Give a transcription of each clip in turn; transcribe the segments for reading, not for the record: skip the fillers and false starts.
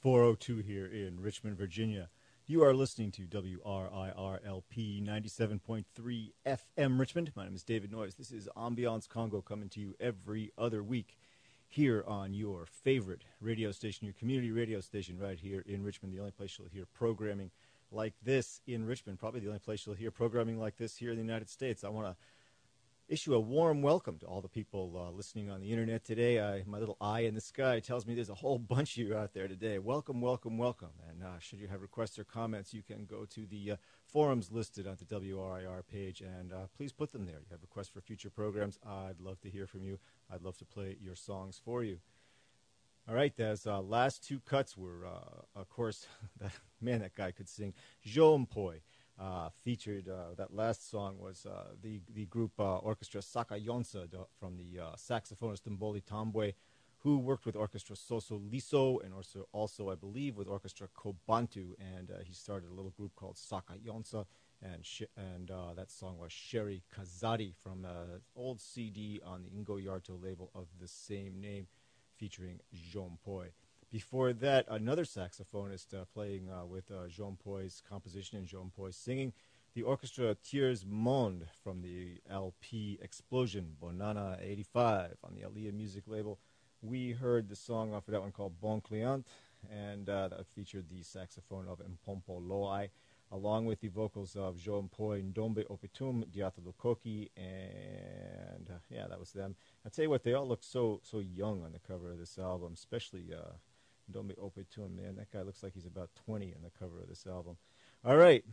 4:02 here in Richmond, Virginia. You are listening to WRIRLP 97.3 FM Richmond. My name is David Noyes. This is Ambiance Congo coming to you every other week here on your favorite radio station, your community radio station right here in Richmond, the only place you'll hear programming like this in Richmond, probably the only place you'll hear programming like this here in the United States. I want to issue a warm welcome to all the people listening on the internet today. My little eye in the sky tells me there's a whole bunch of you out there today. Welcome, welcome, welcome. And should you have requests or comments, you can go to the forums listed on the WRIR page, and please put them there. You have requests for future programs, I'd love to hear from you. I'd love to play your songs for you. All right, those last two cuts were, of course, that guy could sing, Jompoi. Featured that last song was the group Orchestra Saka Yonsa from the saxophonist Mboli Tambwe, who worked with Orchestra Soso Liso and also I believe with Orchestra Kobantu, and he started a little group called Saka Yonsa, and that song was Sheri Kazari from an old CD on the Ingo Yarto label of the same name, featuring Jompoi. Before that, another saxophonist playing with Jompoi's composition and Jompoi's singing, the Orchestra Tiers Monde from the LP Explosion, Bonana 85 on the Aliyah music label. We heard the song off of that one called Bon Client, and that featured the saxophone of Mpompo Loai, along with the vocals of Jompoi, Ndombe Opetum, Diata Lukoki, and yeah, that was them. I'll tell you what, they all look so young on the cover of this album, especially Ndombe Opetum, man, that guy looks like he's about 20 on the cover of this album. All right.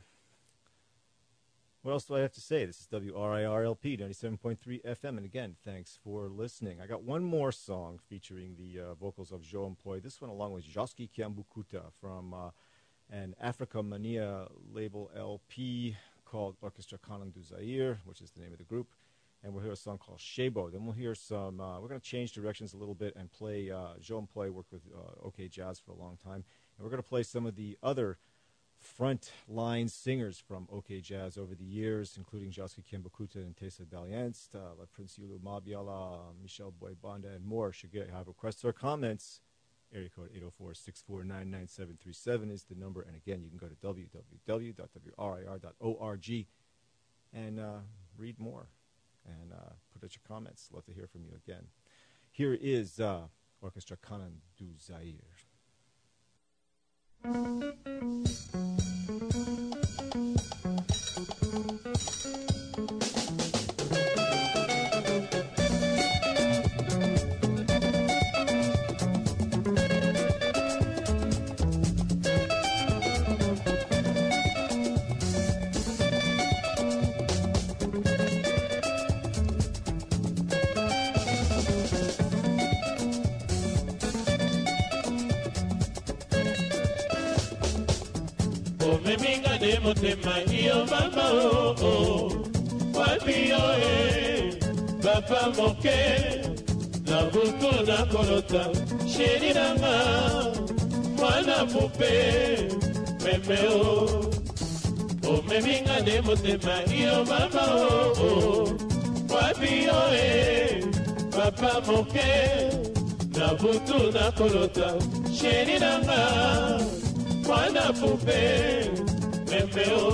What else do I have to say? This is WRIRLP 97.3 FM, and again, thanks for listening. I got one more song featuring the vocals of Jompoi. This one along with Joski Kiambukuta from an Africa Mania label LP called Orchestra Kanan du Zaire, which is the name of the group. And we'll hear a song called Shebo. Then we'll hear some, we're going to change directions a little bit and play, Jompoi worked with OK Jazz for a long time. And we're going to play some of the other front line singers from OK Jazz over the years, including Joski Kiambukuta and Tessa Dalienst, La Prince Yulu Mabiala, Michel Boybanda, and more. Should you have requests or comments, area code 804-649-9737 is the number. And again, you can go to www.wrir.org and read more. And put out your comments. Love to hear from you again. Here is Orchestra Kanan du Zaire. Motema iyo mama wapi yo papa moke na butu na kolota sheri nanga mwana pupe memeo meminga de motema iyo mama wapi yo papa moke na butu na kolota sheri nanga mwana pupe Memeo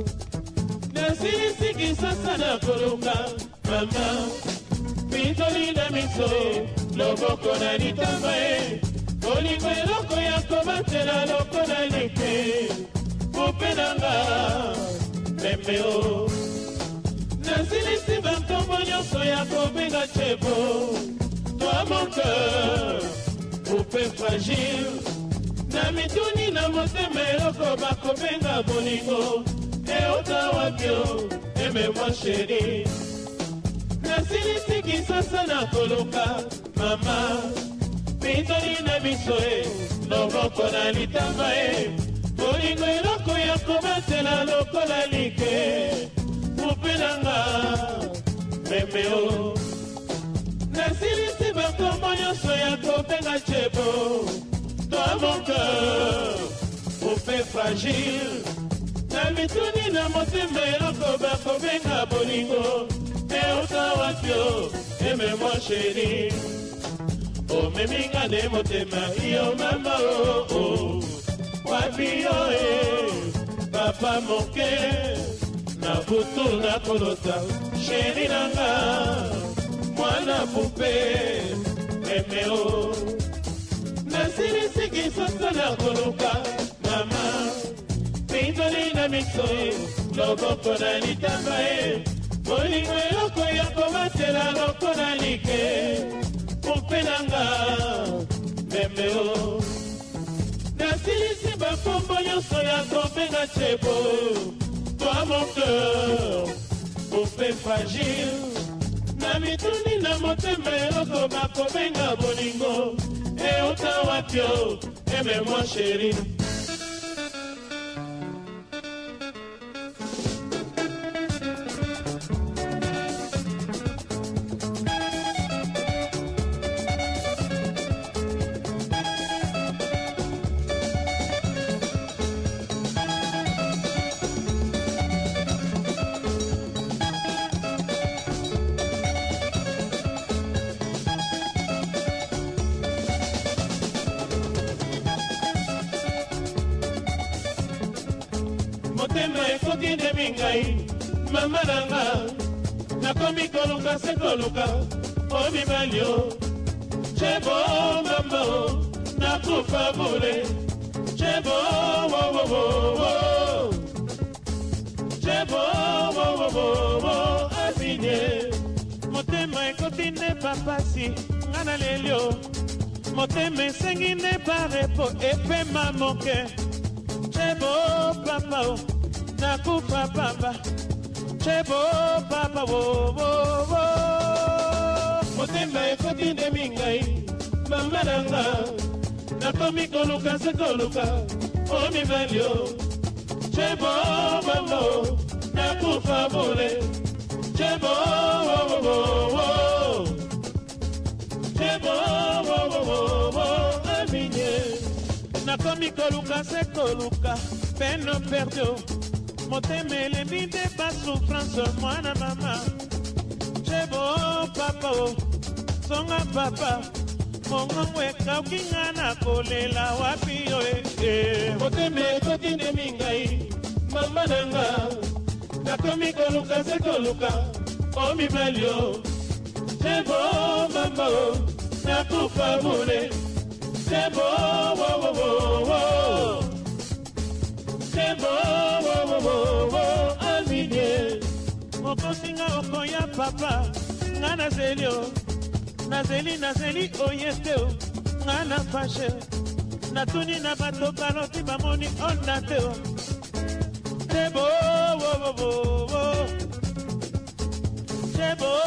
Nasisi sasa na koluka Mama Pitoli na miso Loboko na nitamae Olingo eloko ya komatela loko na like Upenanga Memeo Nasisi bantombo nyoso ya kobenga chebo Toi mon cœur Upe fragile na mituni na motema eloko bakobenga bolingo eota wapio eme-moi sheri nasilisiki sasa na koluka mama pitoli na biso loboko na litamba bolingo eloko ya kobatela lokola like mupelanga memeo nasilisi bakombo nyonso ya kobenga chebo Toi mon cœur, poupée fragile Na mituni na motema eloko bakobenga bolingo Eota wapio, aime-moi chérie Omeminga de motema iyo mama oh oh moke na butu na kolota sheri nanga mwana pupe memeo nasilisiki soso na koluka mama pindoli na miso loboko na litamba bolingo eloko ya komatela loko na like pupe nanga memeo nasilisi bakombo nyonso ya kobenga chebo toi mon cœur pupe fragile na mituni na motema eloko bakobenga bolingo euta wapyo aime-moi chérie motema ekoki nde mingai mama nanga nakomi koluka se koluka o mibali o chebo mama o nakufa bule chebo wo chebo wo abinye motema ekoti nde papasi ngana lelio motema esengi nde parepo epema moke chebo papa o nakufa papa chebo papa wo motema ekoti nde mingai mama nanga nakomi koluka se koluka o mibali o chebo mama o nakufa bule chebo chebo aminye nakomi koluka se koluka peine perdue motema elembi nde basouffrance mwana mama chebo papa o songa papa mongongo ekauki nga na kolela wapi yo motema ekoti nde mingai mama nanga nakomi koluka se koluka o mibali o chebo mama o nakufa bule chebo chebo aminye okosinga okoya papa nga nazeli oyete o nga na fashe natuni na bato baloti bamoni onda te o chebo chebo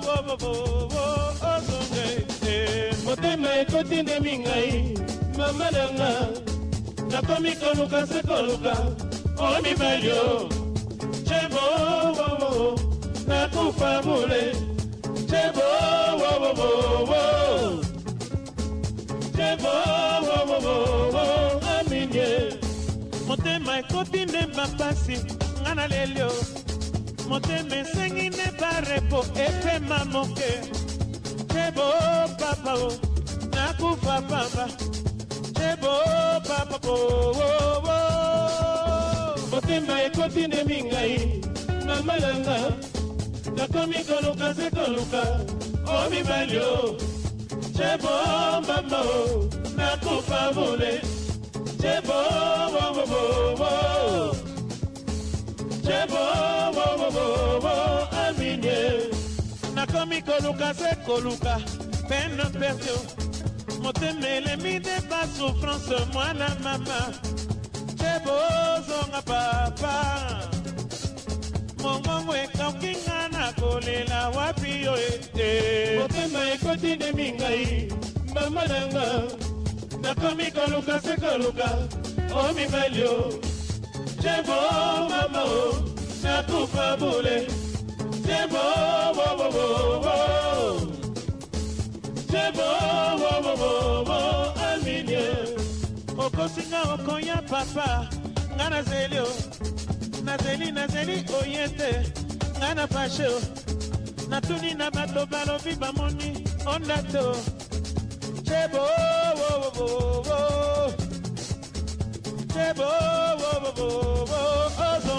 ozonge motema ekoti nde mingai mama nanga nakomi koluka se koluka o mibali o chebo nakufa bule chebo chebo aminye motema ekoti nde mapasi nga na lelio motema esengi nde barepo epema moke chebo papa o nakufa papa chebo papa motema ekoti nde mingai mama nanga nakomi koluka se koluka o mibali o chebo mama o nakufa bule chebo chebo aminye nakomi koluka se koluka peine perdue motema elembi nde basouffrance mwana mama chebo zonga papa mongongo ekauki nga na kolela wapi yo motema ekoti nde mingai mama nanga nakomi koluka se koluka o mibali o chebo mama o nakufa bule chebo chebo aminye okosinga okoya papa nga nazeli o nazeli oyete nga na fashe o natuni na bato balobi bamoni onda te o chebo chebo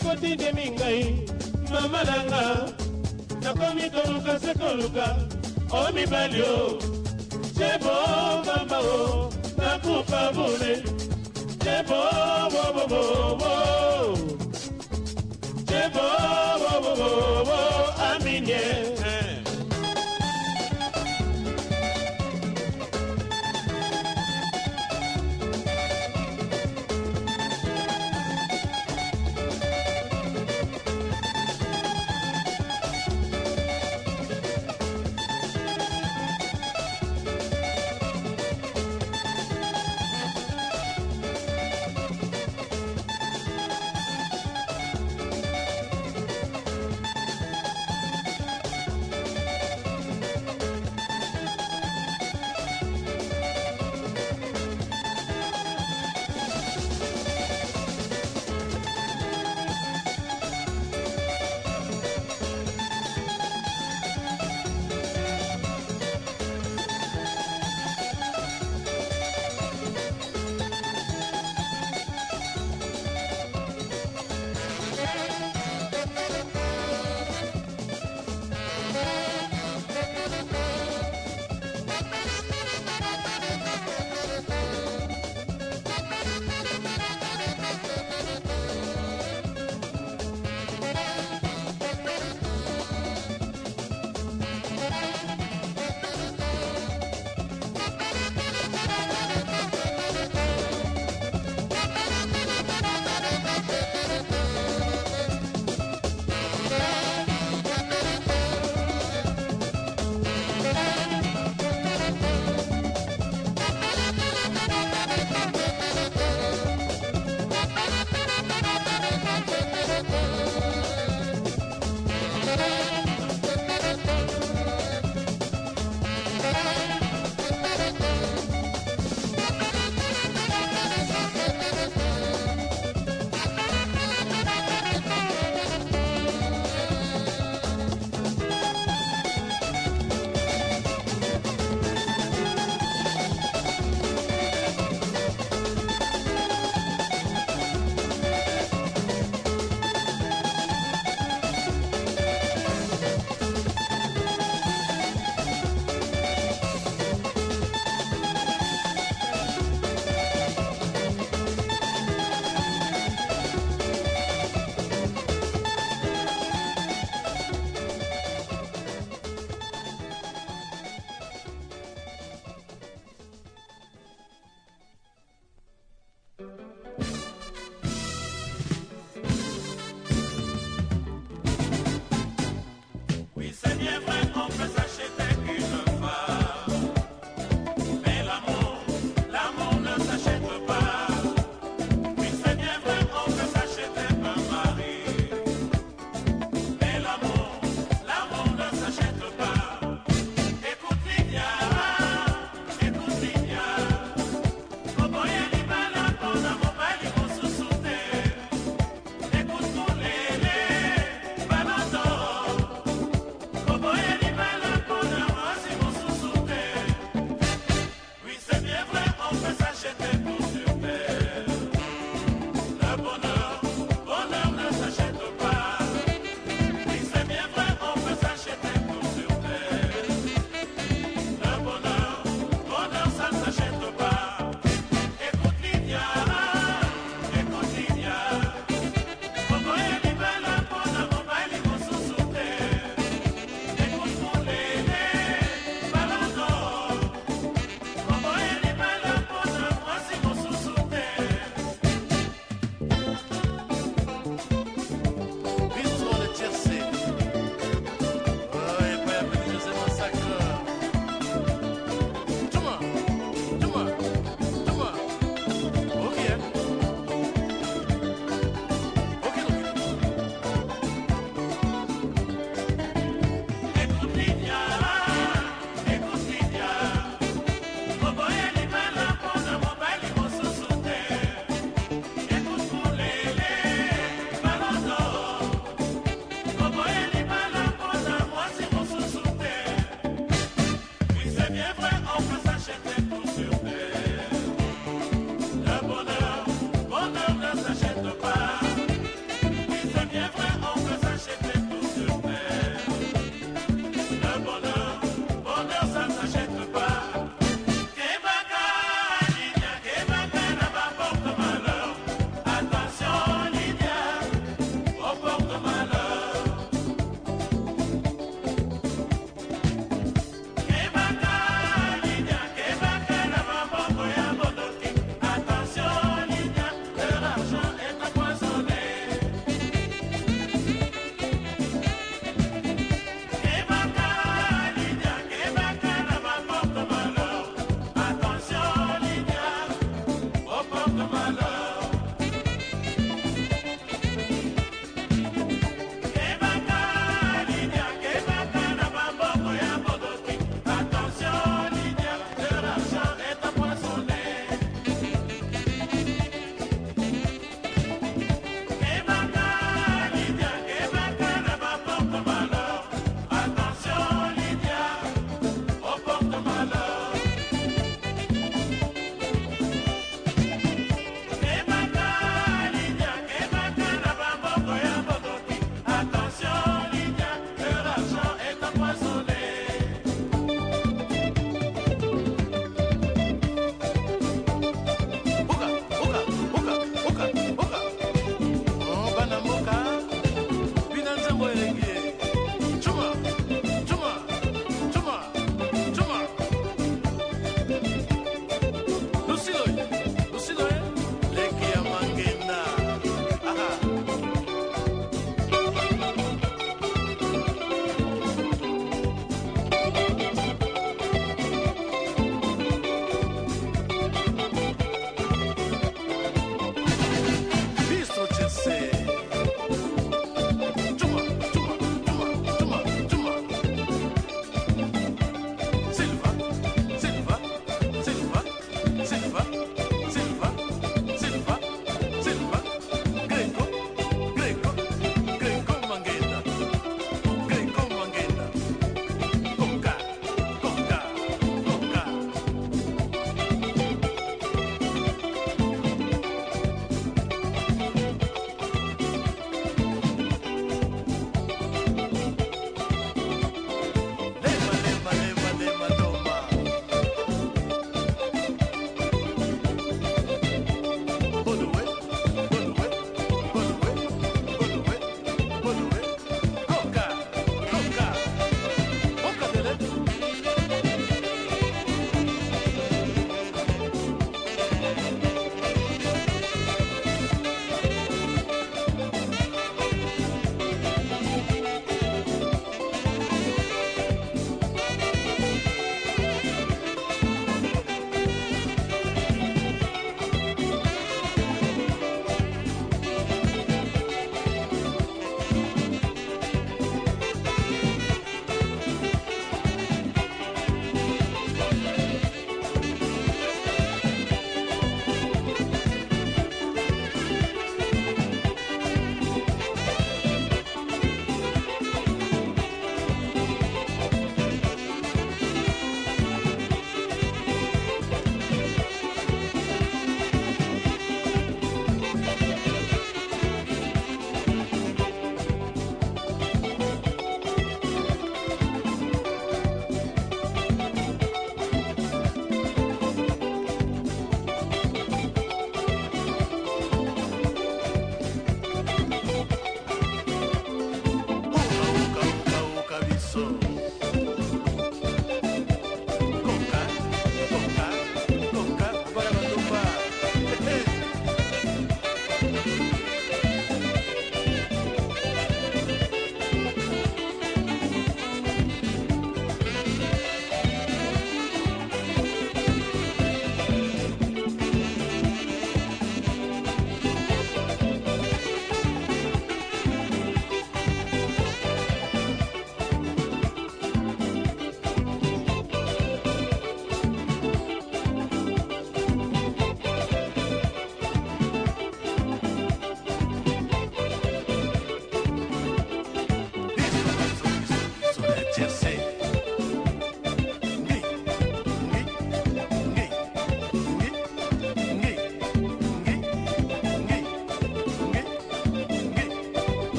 ekotinde mingai mama nanga nakomi koluka se koluka o mibali o jebo mama o nakupa bule jebo wo wo wo wo jebo wo wo wo wo aminye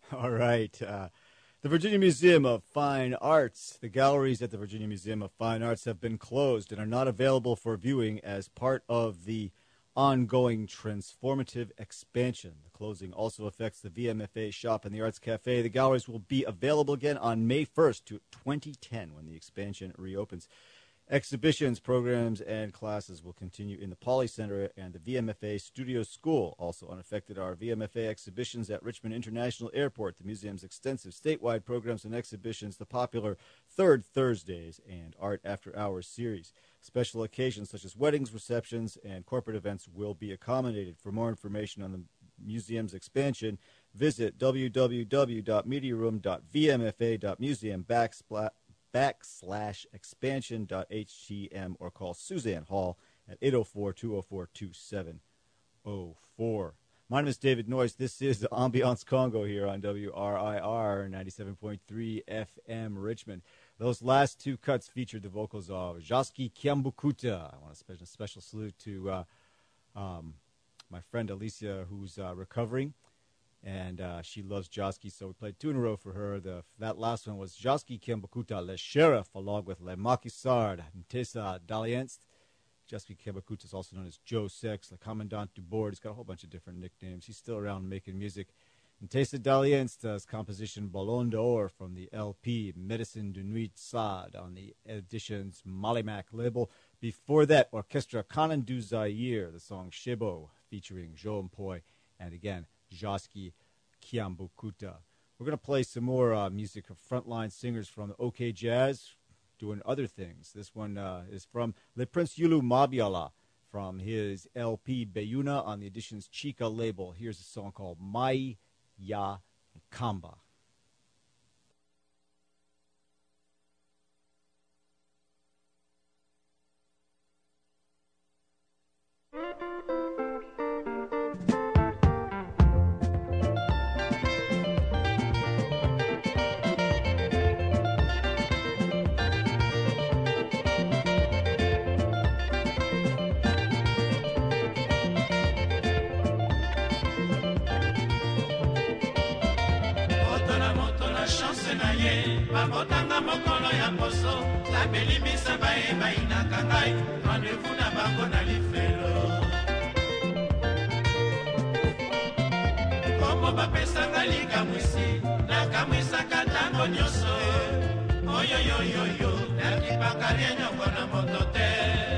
All right. The Virginia Museum of Fine Arts. The galleries at the Virginia Museum of Fine Arts have been closed and are not available for viewing as part of the ongoing transformative expansion. The closing also affects the VMFA shop and the Arts Cafe. The galleries will be available again on May 1st, 2010, when the expansion reopens. Exhibitions, programs, and classes will continue in the Poly Center and the VMFA Studio School. Also unaffected are VMFA exhibitions at Richmond International Airport, the museum's extensive statewide programs and exhibitions, the popular Third Thursdays, and Art After Hours series. Special occasions such as weddings, receptions, and corporate events will be accommodated. For more information on the museum's expansion, visit www.mediaroom.vmfa.museum/expansion.htm or call Suzanne Hall at 804-204-2704. My name is David Noyes. This is Ambiance Congo here on WRIR 97.3 FM Richmond. Those last two cuts featured the vocals of Jaski Kiambukuta. I want to a special salute to my friend Alicia, who's recovering. And she loves Jaski, so we played two in a row for her. That last one was Jaski Kiambukuta, Le Sheriff, along with Le Maquisard, Ntesa Dalienst. Jaski Kiambukuta is also known as Joe Sex, Le Commandant du Bord. He's got a whole bunch of different nicknames. He's still around making music. Ntesa Dalienst's composition Ballon d'Or from the LP Medicine de Nuit Sad on the Editions Malimac label. Before that, Orchestra Kanan du Zaire, the song Shebo, featuring Jo Mpoy, and again, Jaski Kiambukuta. We're going to play some more music of frontline singers from OK Jazz doing other things. This one is from Le Prince Yulu Mabiala from his LP Beyuna on the Editions Chica label. Here's a song called Mai Ya Kamba. Babotanga mokolo ya poso tabelimisa bae bainaka ngai rendez-vous na bango na lifelo kombo bapesanga likamwisi nakamwisaka ntango nyonso oyoyoyoyo nakipakali enyongo na moto te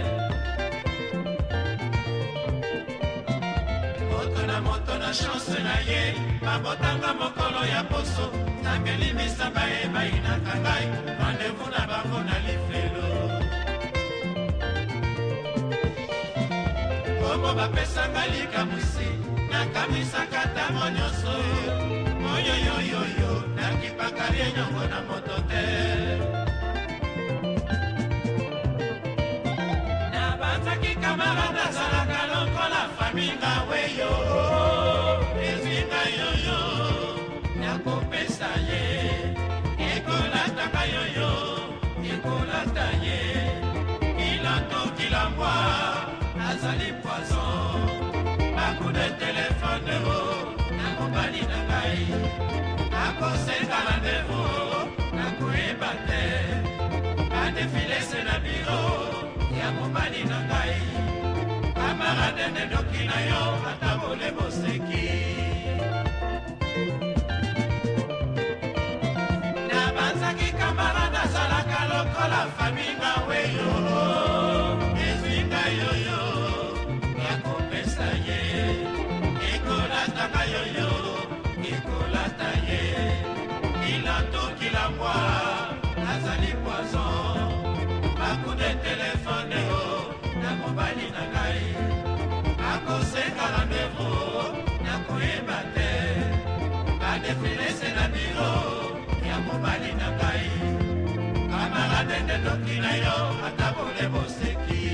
moto na moto na chance na ye babotanga mokolo ya poso tabelimisa bae bainaka ngai rendez-vous na bango na lifelo kombo bapesanga likamwisi nakamwisaka ntango nyonso oyoyoyoyo nakipakali enyongo na moto te nabanzaki kamarade azalaka lokola faminga weyo ezinga yoyo nakopesa ye ekolataka yoyo ekolata ye kilanto kilambwa azali poison baku de telefone o na mobali na ngai akosenga rendez-vous nakoyeba te badefile se na biro ya mobali na ngai kamarade nedoki na yo ata bole boseki nabanzaki kamarade azalaka lokola faminga weyo ezinga yoyo yakopesa ye ekolataka yoyo ekolata ye kilanto kilambwa azali poison baku de telefone o na mobali na ngai akosenga rendez-vous nakoyeba te badefilese na biro ya mobali na ngai kamarade ndedoki na yo ata bole boseki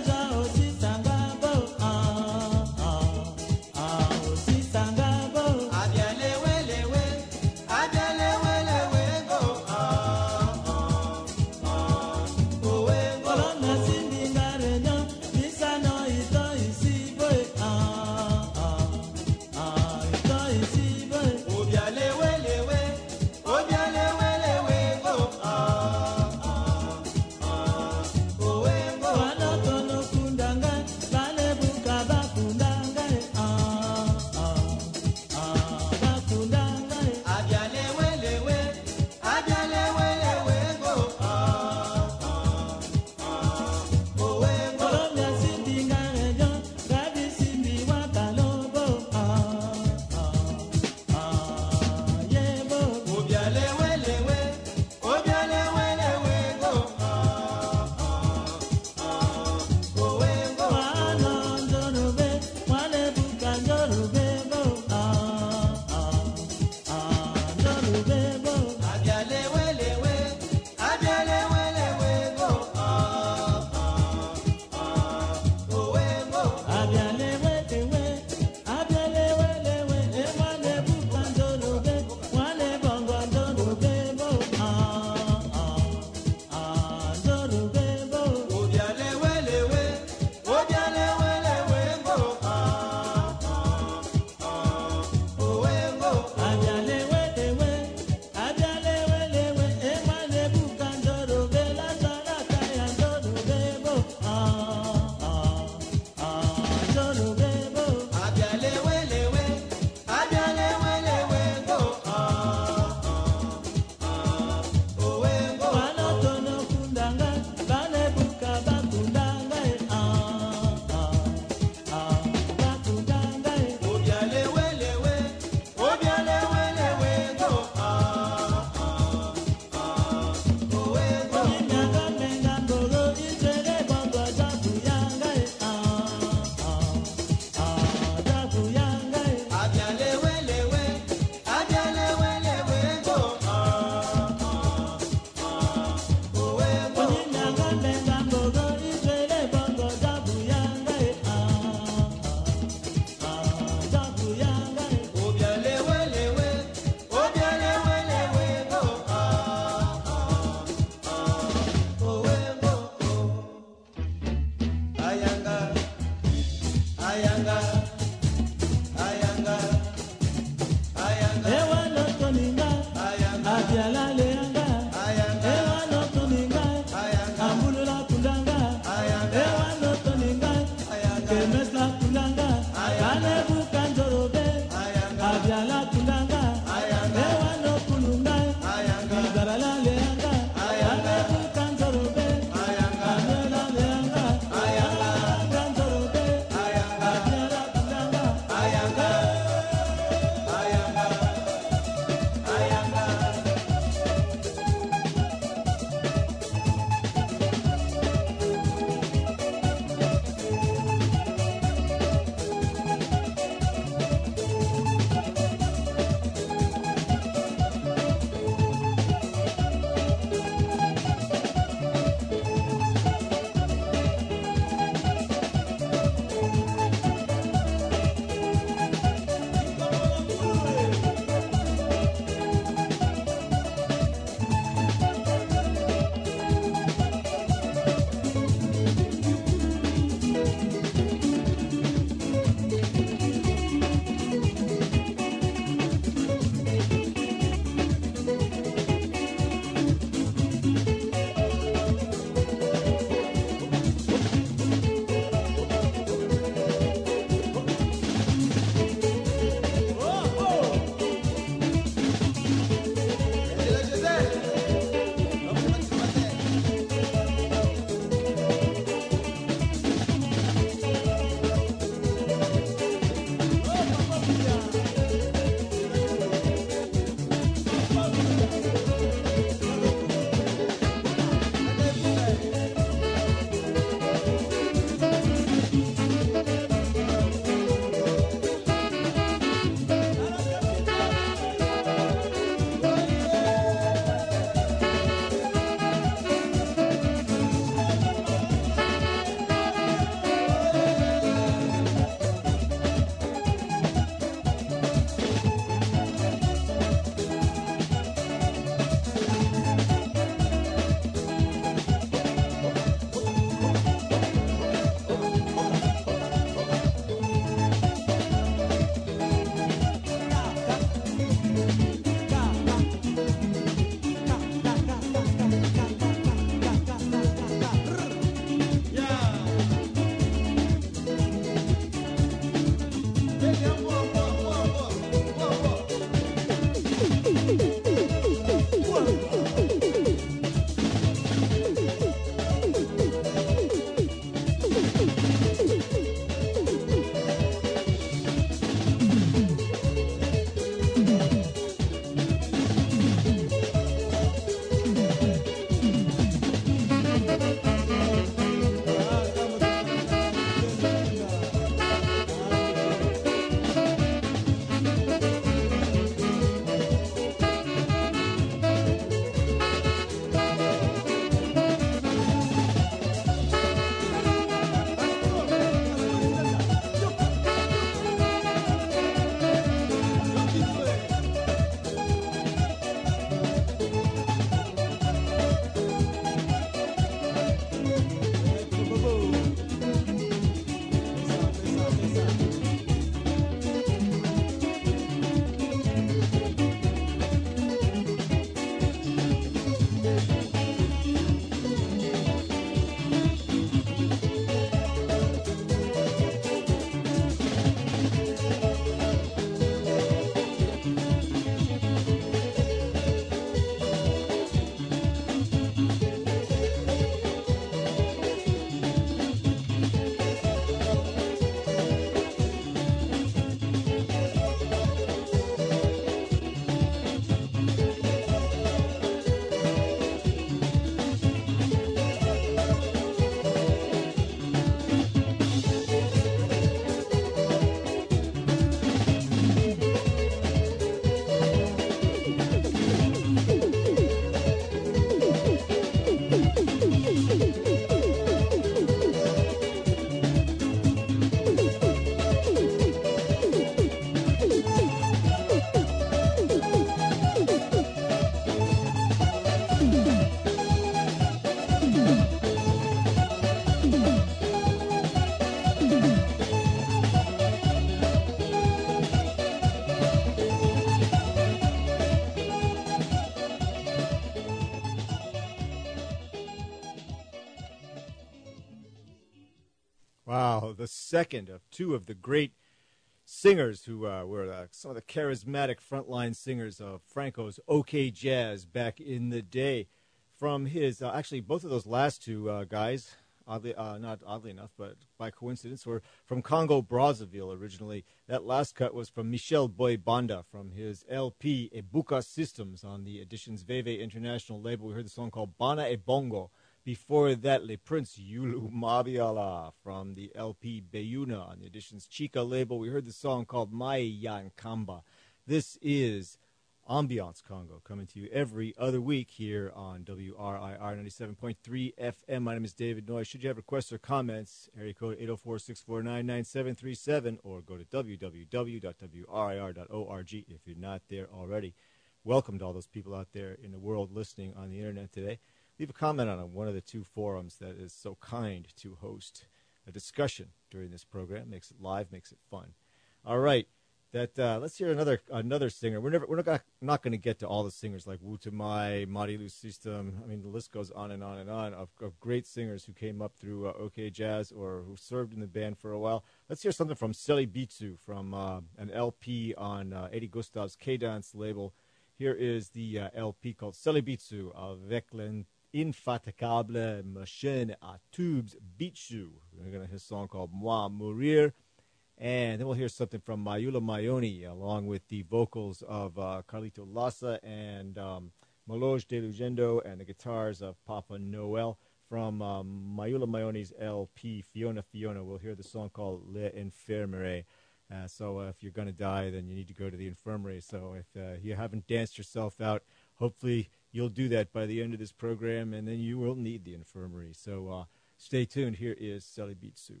Wow, the second of two of the great singers who were some of the charismatic frontline singers of Franco's OK Jazz back in the day. From his, actually, both of those last two guys, not oddly enough, but by coincidence, were from Congo Brazzaville originally. That last cut was from Michel Boy Banda from his LP Ebuka Systems on the Editions Veve International label. We heard the song called Bana e Bongo. Before that, Le Prince Yulu Mabiala from the LP Beyuna on the Editions Chica label. We heard the song called Mai Yan Kamba. This is Ambiance Congo, coming to you every other week here on WRIR 97.3 FM. My name is David Noy. Should you have requests or comments, area code 804-649-9737, or go to www.wrir.org if you're not there already. Welcome to all those people out there in the world listening on the internet today. Leave a comment on one of the two forums that is so kind to host a discussion during this program. Makes it live, makes it fun. All right. Let's hear another singer. We're not going to get to all the singers like Wu Tamai, Marilu System. I mean, the list goes on and on and on of great singers who came up through OK Jazz or who served in the band for a while. Let's hear something from Selibitsu from an LP on Eddie Gustav's K-Dance label. Here is the LP called Selibitsu avec l'infatigable machine à tubes Bitsu. We're going to hear a song called Moi Mourir. And then we'll hear something from Mayula Mayoni, along with the vocals of Carlito Lassa and Maloj De Lugendo, and the guitars of Papa Noel. From Mayula Mayoni's LP, Fiona Fiona, we'll hear the song called Le Infirmere. So if you're going to die, then you need to go to the infirmary. So if you haven't danced yourself out, hopefully you'll do that by the end of this program, and then you will need the infirmary. So stay tuned. Here is Selibitsu.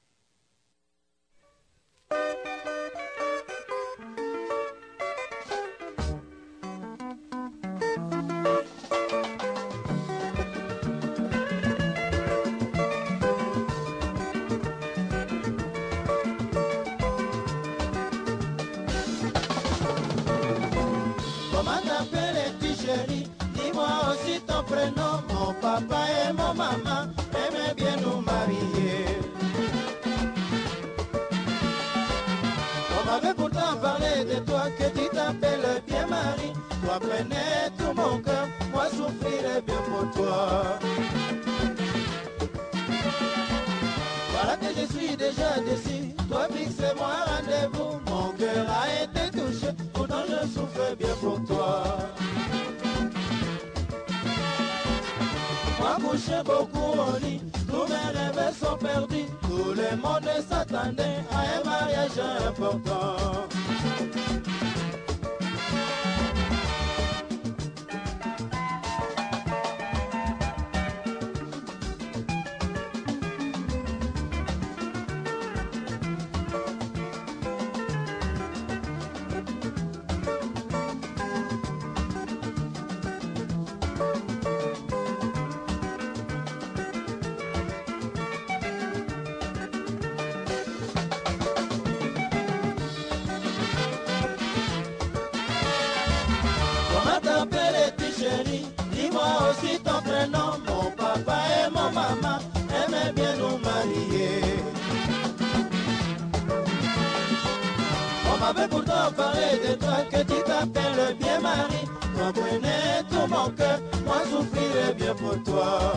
Prénom, mon papa et mon maman aimaient bien nous marier. On m'avait pourtant parlé de toi que tu t'appelles bien Marie. Toi prenais tout mon cœur, moi souffrirais bien pour toi. Voilà que je suis déjà déçu, toi fixe-moi rendez-vous. Mon cœur a été touché, pourtant je souffre bien pour toi. Moi couché beaucoup au lit, tous mes rêves sont perdus. Tout le monde s'attendait à un mariage important. Dis-moi aussi ton prénom, mon papa et mon maman aimaient bien nous marier. On m'avait pourtant parlé de toi que tu t'appelles bien Marie. Comprenez tout mon cœur, moi souffrirais bien pour toi.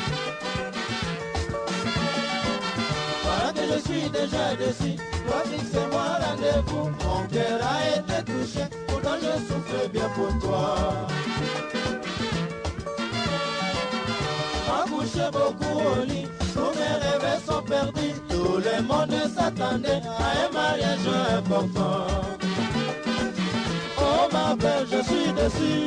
Voilà que je suis déjà déçu, toi fixe-moi rendez-vous. Mon cœur a été touché, pourtant je souffre bien pour toi. Moi couché beaucoup au lit, tous mes rêves sont perdus. Tout le monde s'attendait à un mariage important. Oh ma belle, je suis déçu.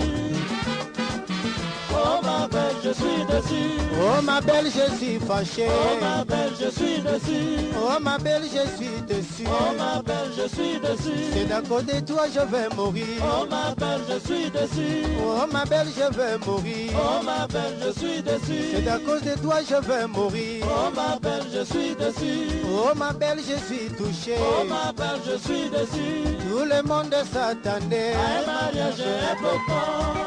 Oh ma belle, je suis déçu. Oh ma belle, je suis fâché. Oh ma belle, je suis déçu. Oh ma belle, je suis déçu. Oh ma belle, je suis déçu. C'est d'à côté de toi je vais mourir. Oh ma belle, je suis déçu. Oh ma belle, je vais mourir. Oh ma belle, je suis déçu. C'est à cause de toi je vais mourir. Oh ma belle, je suis déçu. Oh ma belle, je suis touché. Oh ma belle, je suis déçu. Tout le monde s'attendait à un mariage important.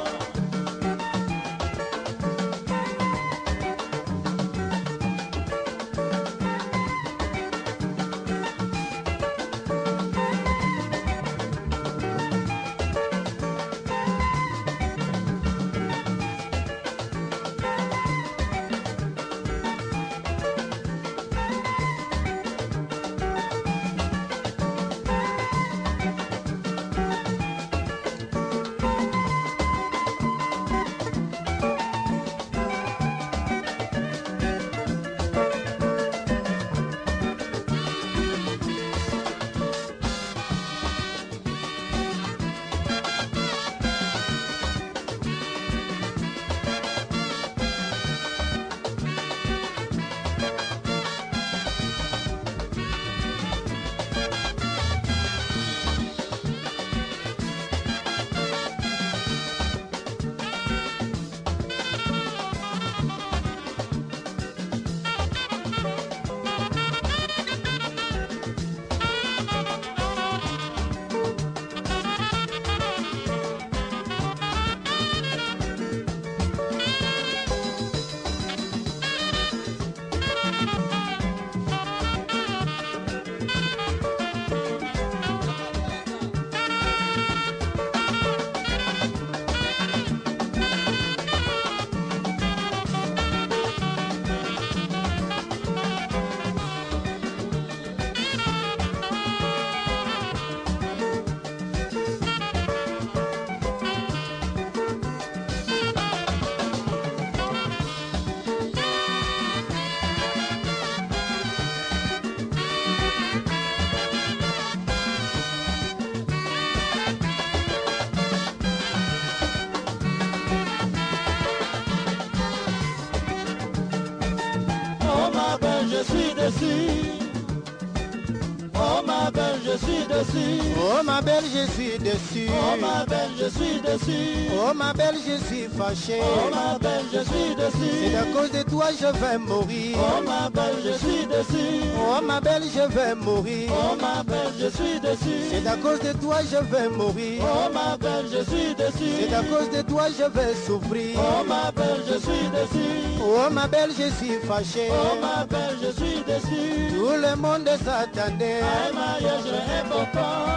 déçu. Oh ma belle, je suis déçu. Oh ma belle, je suis déçu. Oh ma belle, je suis déçu. Oh ma belle, je suis fâché. Oh ma belle, je suis déçu. C'est à cause de toi je vais mourir. Oh ma belle, je suis déçu. Oh ma belle, je vais mourir. Oh ma belle, je suis déçu. C'est à cause de toi je vais mourir. Oh ma belle, je suis déçu. C'est à cause de toi je vais souffrir. Oh ma belle, je suis déçu. Oh ma belle, je suis fâché. Oh ma belle, je suis déçu. Tout le monde s'attendait. Un mariage important.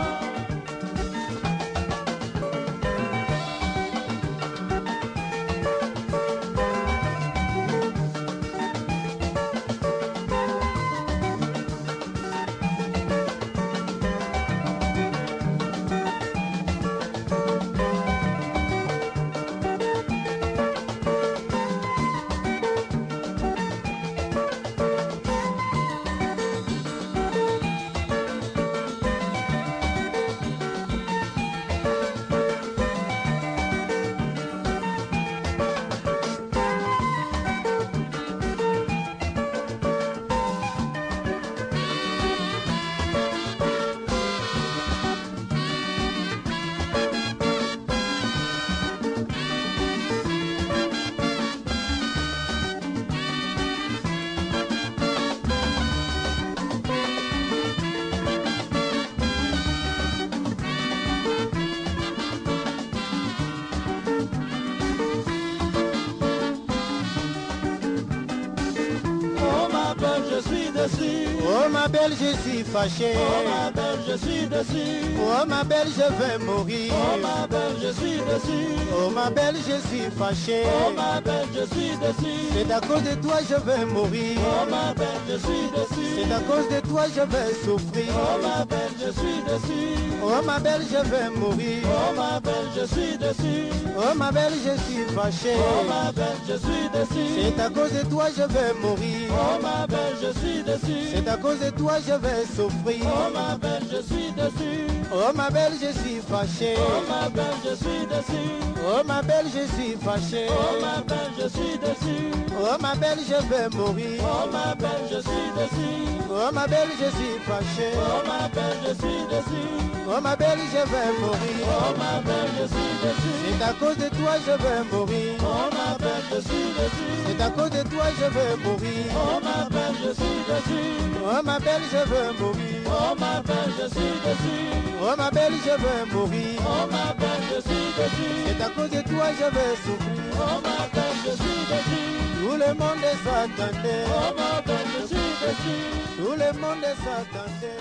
Oh ma belle, je suis fâché. Oh ma belle, je suis déçu. Oh ma belle, je vais mourir. Oh ma belle, je suis déçu. Oh ma belle, je suis fâché. Oh ma belle, je suis déçu. C'est à cause de toi je vais mourir. Oh ma belle, je suis déçu. C'est à cause de toi je vais souffrir. Oh ma belle, je suis déçu. Oh ma belle, je vais mourir. Oh ma belle, je suis déçu. Oh ma belle, je suis fâché. Oh ma belle, je suis déçu. C'est à cause de toi je vais mourir. Oh ma belle, je suis déçu. C'est à cause de toi je vais souffrir. Oh ma belle, je suis déçu. Oh ma belle, je suis fâché. Oh ma belle, je suis déçu. Oh ma belle, je suis fâché. Oh ma belle, je suis déçu. Oh ma belle, je vais mourir. Oh ma belle, je suis déçu. Oh ma belle, je suis fâché. Oh ma belle, je suis déçu. Oh ma belle, je vais mourir. Oh ma belle, je suis déçu. C'est à cause de toi je vais mourir. Oh ma belle, je suis déçu. C'est à cause de toi je vais mourir. Oh ma belle, je suis déçu. Oh ma belle, je vais mourir. Oh ma belle, je suis déçu. Oh ma belle, je vais mourir. Oh ma belle, je suis déçu. C'est à cause de toi je vais souffrir. Oh ma belle, je suis déçu. Tout le monde s'attendait. Oh ma belle, je suis déçu. Tout le monde s'attendait.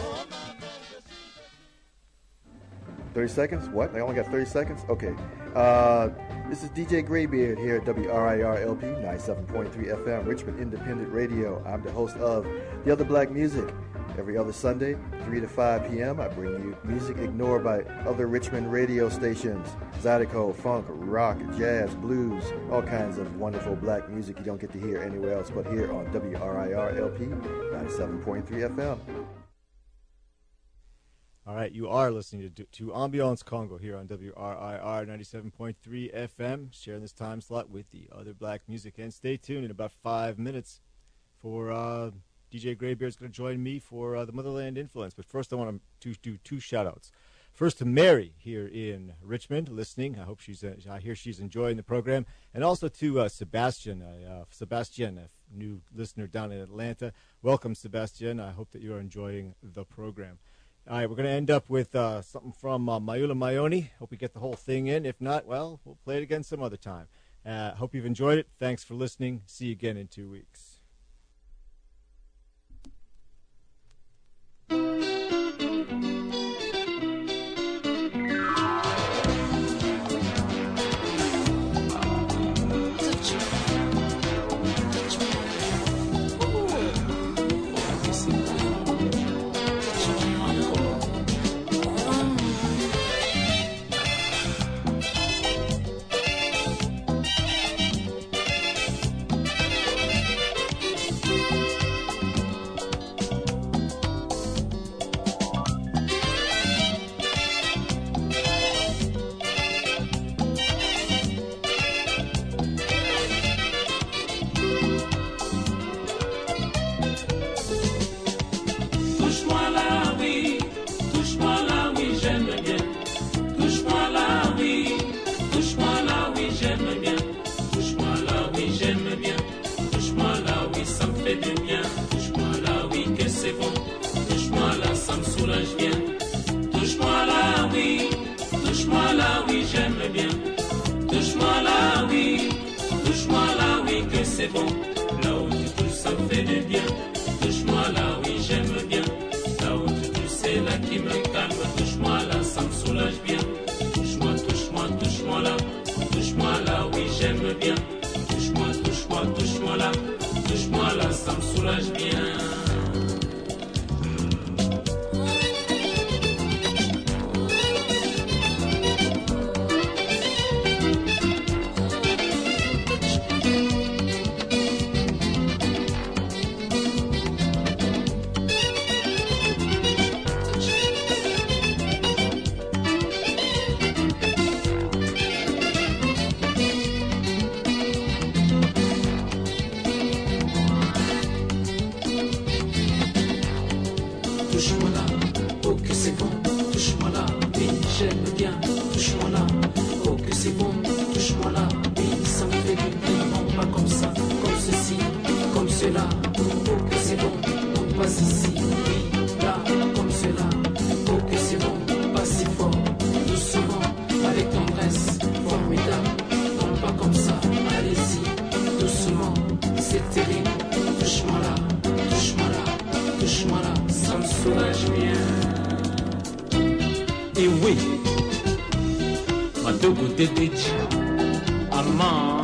30 seconds? What? I only got 30 seconds? Okay. This is DJ Graybeard here at WRIR-LP 97.3 FM, Richmond Independent Radio. I'm the host of The Other Black Music. Every other Sunday, 3 to 5 p.m., I bring you music ignored by other Richmond radio stations. Zydeco, funk, rock, jazz, blues, all kinds of wonderful black music you don't get to hear anywhere else but here on WRIR-LP 97.3 FM. All right, you are listening to Ambiance Congo here on WRIR 97.3 FM, sharing this time slot with the other black music. And stay tuned in about 5 minutes for DJ Graybeard's going to join me for the Motherland Influence. But first, I want to do two shout-outs. First to Mary here in Richmond, listening. I hear she's enjoying the program. And also to Sebastian, a new listener down in Atlanta. Welcome, Sebastian. I hope that you're enjoying the program. All right, we're going to end up with something from Mayula Mayoni. Hope we get the whole thing in. If not, well, we'll play it again some other time. Hope you've enjoyed it. Thanks for listening. See you again in 2 weeks. c'est bon. Là où tu touches, ça me fait du bien. Touche-moi là, oui, j'aime bien. Là où tu touches, c'est là qui me calme. Touche-moi là, ça me soulage bien. Touche-moi, touche-moi, touche-moi là. Touche-moi là, oui, j'aime bien. Touche-moi, touche-moi, touche-moi là. Touche-moi là, ça me soulage bien. Touche-moi là, oh que c'est bon, touche-moi là, oui j'aime bien, touche-moi là, oh que c'est bon, touche-moi là, oui ça me fait du bien, non pas comme ça, comme ceci, comme cela, oh que c'est bon, non pas ici, oui là, comme cela, oh que c'est bon, pas si fort, doucement, avec tendresse, formidable, non pas comme ça, allez-y, doucement, c'est terrible, touche-moi là, touche-moi là, touche-moi là. Ça me soulage bien. Et oui, ma deux côtés d'éthique, amant.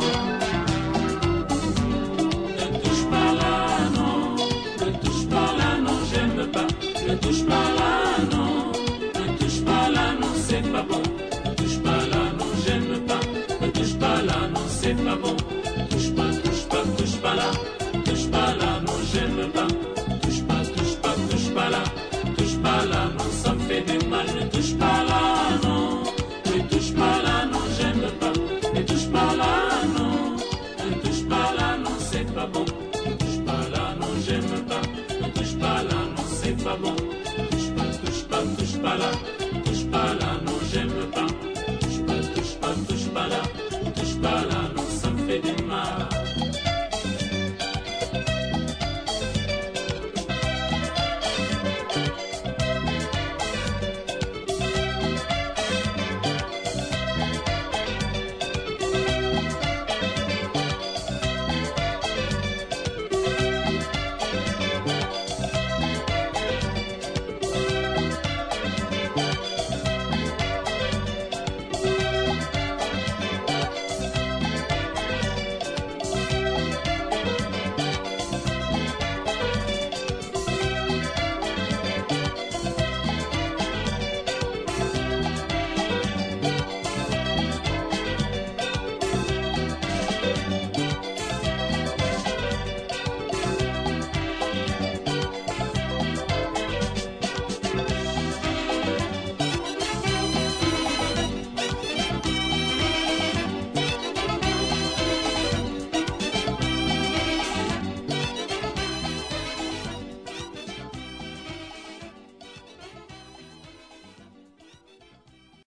Ne touche pas là, non. Ne touche pas là, non, j'aime pas. Ne touche pas là, non. Ne touche pas là, non, c'est pas bon. Ne touche pas là, non, j'aime pas. Ne touche pas là, non, c'est pas bon. Touche pas, touche pas, touche pas là. Touche pas là, non, j'aime pas. Touche pas là, touche pas là, non, ça me fait du mal, ne touche pas là, non, ne touche pas là, non, j'aime pas, ne touche pas là, non, ne touche pas là, non, c'est pas bon, ne touche pas là, non, j'aime pas, ne touche pas là, non, c'est pas bon, touche pas là.